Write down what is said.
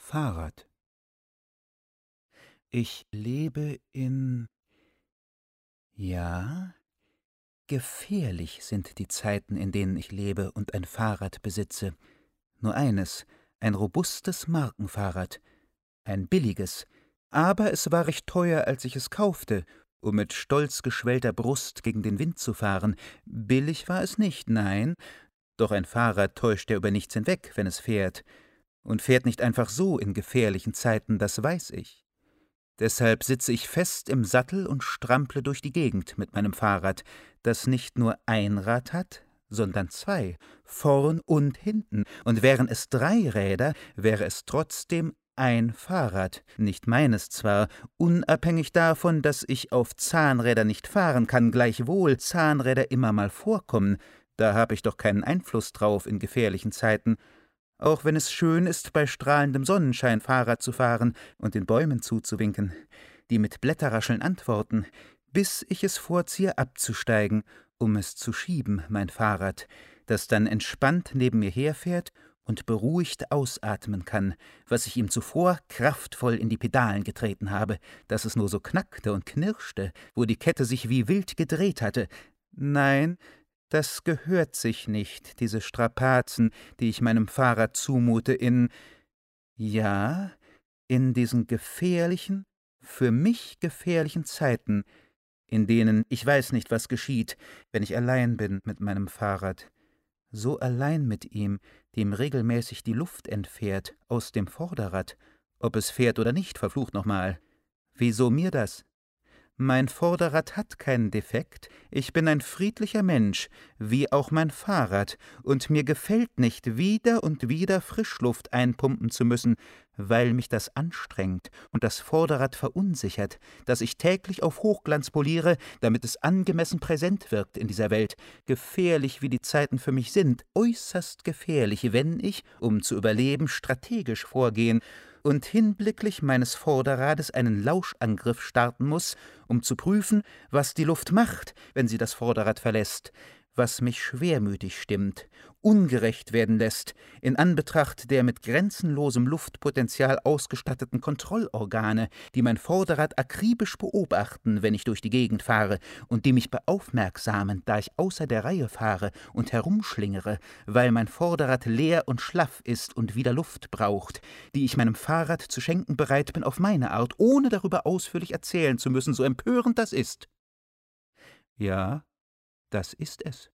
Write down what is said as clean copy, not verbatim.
Fahrrad. Ich lebe in ja, gefährlich sind die Zeiten, in denen ich lebe und ein Fahrrad besitze. Nur eines, ein robustes Markenfahrrad, ein billiges, aber es war recht teuer, als ich es kaufte, um mit stolz geschwellter Brust gegen den Wind zu fahren. Billig war es nicht, nein, doch ein Fahrrad täuscht ja über nichts hinweg, wenn es fährt. Und fährt nicht einfach so in gefährlichen Zeiten, das weiß ich. Deshalb sitze ich fest im Sattel und strample durch die Gegend mit meinem Fahrrad, das nicht nur ein Rad hat, sondern zwei, vorn und hinten, und wären es 3 Räder, wäre es trotzdem ein Fahrrad, nicht meines zwar, unabhängig davon, dass ich auf Zahnrädern nicht fahren kann, gleichwohl Zahnräder immer mal vorkommen, da habe ich doch keinen Einfluss drauf in gefährlichen Zeiten, auch wenn es schön ist, bei strahlendem Sonnenschein Fahrrad zu fahren und den Bäumen zuzuwinken, die mit Blätterrascheln antworten, bis ich es vorziehe abzusteigen, um es zu schieben, mein Fahrrad, das dann entspannt neben mir herfährt und beruhigt ausatmen kann, was ich ihm zuvor kraftvoll in die Pedalen getreten habe, dass es nur so knackte und knirschte, wo die Kette sich wie wild gedreht hatte. Nein, das gehört sich nicht, diese Strapazen, die ich meinem Fahrrad zumute ja, in diesen gefährlichen, für mich gefährlichen Zeiten, in denen ich weiß nicht, was geschieht, wenn ich allein bin mit meinem Fahrrad. So allein mit ihm, dem regelmäßig die Luft entfährt aus dem Vorderrad, ob es fährt oder nicht, verflucht nochmal. Wieso mir das? Mein Vorderrad hat keinen Defekt, ich bin ein friedlicher Mensch, wie auch mein Fahrrad, und mir gefällt nicht, wieder und wieder Frischluft einpumpen zu müssen, weil mich das anstrengt und das Vorderrad verunsichert, das ich täglich auf Hochglanz poliere, damit es angemessen präsent wirkt in dieser Welt, gefährlich wie die Zeiten für mich sind, äußerst gefährlich, wenn ich, um zu überleben, strategisch vorgehen und hinblicklich meines Vorderrades einen Lauschangriff starten muß, um zu prüfen, was die Luft macht, wenn sie das Vorderrad verlässt, was mich schwermütig stimmt, ungerecht werden lässt, in Anbetracht der mit grenzenlosem Luftpotenzial ausgestatteten Kontrollorgane, die mein Vorderrad akribisch beobachten, wenn ich durch die Gegend fahre, und die mich beaufmerksamen, da ich außer der Reihe fahre und herumschlingere, weil mein Vorderrad leer und schlaff ist und wieder Luft braucht, die ich meinem Fahrrad zu schenken bereit bin auf meine Art, ohne darüber ausführlich erzählen zu müssen, so empörend das ist. Ja, das ist es.